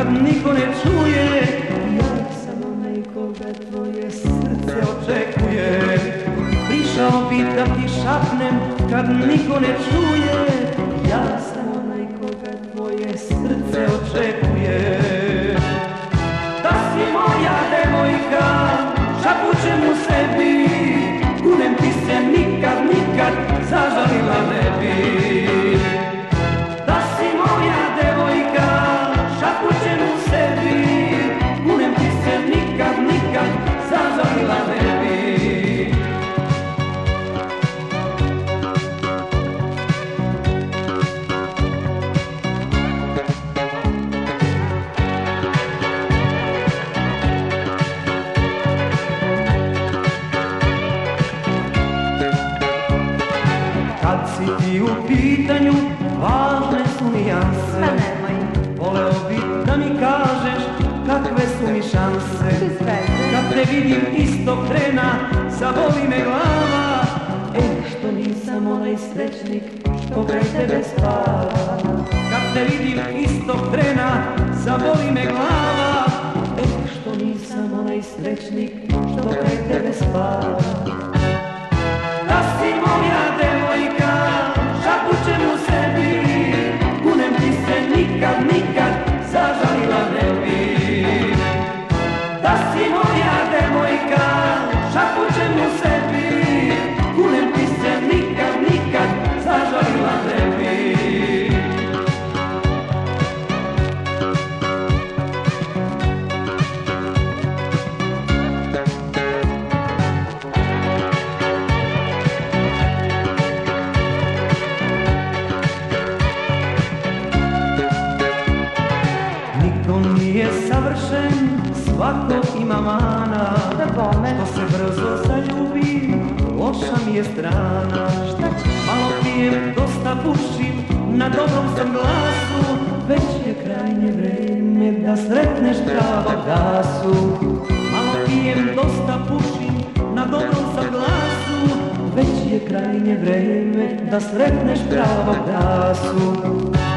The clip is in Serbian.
kad niko ne čuje. Ja sam onaj koga tvoje srce očekuje. Prišao bi da ti šapnem kad niko ne čuje. Ja sam onaj koga tvoje srce očekuje. Da si moja devojka, šapućem u sebi, kunem ti se nikad, nikad zažalila ne bi. Da si moja devojka, šapućem u sebi, kunem ti se nikad, nikad zažalila ne bi. Kad si ti u pitanju, važne su nijanse. Pa nemoj. Voleo bi da mi kažeš kakve su mi šanse. Kad te vidim istog trena, zaboli me glava. Što nisam onaj srećnik što kraj tebe spava. Kad te vidim istog trena, zaboli me glava. Što nisam onaj srećnik što kraj tebe spava. Da si moja devojka, šapućem u sebi, kunem ti se nikad, nikad zažalila ne bi. Da si moja devojka, šapućem u sebi, kunem ti se nikad, nikad zažalila ne bi. Nije savršen, svako ima mana. Što se brzo zaljubi, loša mi je strana. Malo pijem, dosta pušim, na dobrom sam glasu. Već je krajnje vreme da sretneš pravog gasu. Malo pijem, dosta pušim, na dobrom sam glasu. Već je krajnje vreme da sretneš pravog gasu.